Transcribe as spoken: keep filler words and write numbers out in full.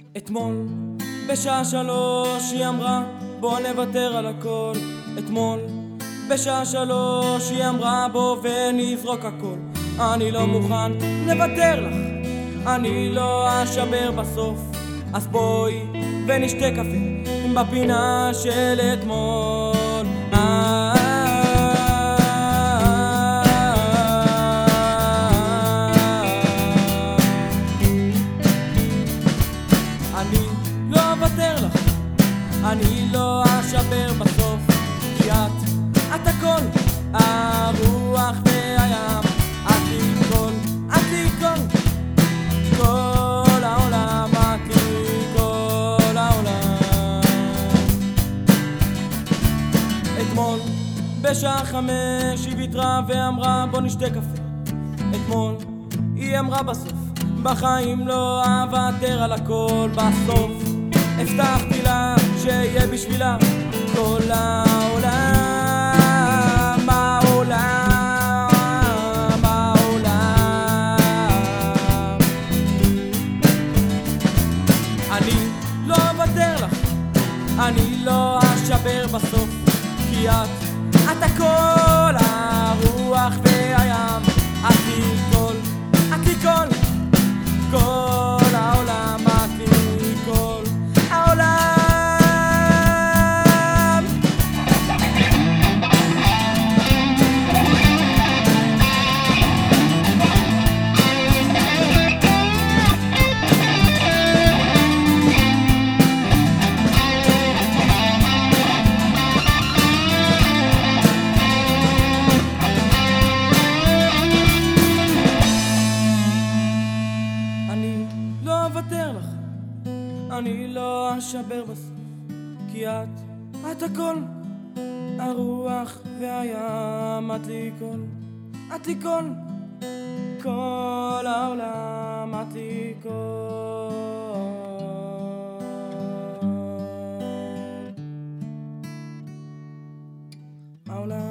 אתמול בשעה שלוש היא אמרה בוא נוותר על הכל. אתמול בשעה שלוש היא אמרה בוא ונזרוק הכל. אני לא מוכן לוותר לך, אני לא אשבר בסוף. אז בואי ונשתה קפה בפינה של אתמול. אני לא אוותר לך, אני לא אשבר בסוף. כי את, את הכל, הרוח והים. את לי כל, את לי כל, כל העולם. את לי כל העולם. אתמול בשעה חמש היא ויתרה ואמרה בוא נשתה קפה. אתמול היא אמרה בסוף בחיים לא אוותר על הכל. בסוף הבטחתי לה שיהיה בשבילה כל העולם, העולם, העולם. אני לא אוותר לך, אני לא אשבר בסוף. כי את, את הכל, הרוח והים. את לי כל, את לי כל, כל העולם. את לי כל העולם. אני לא אשבר בסוף. כי את, את הכל, הרוח והים. את לי כל, את לי כל, כל העולם. את לי כל העולם.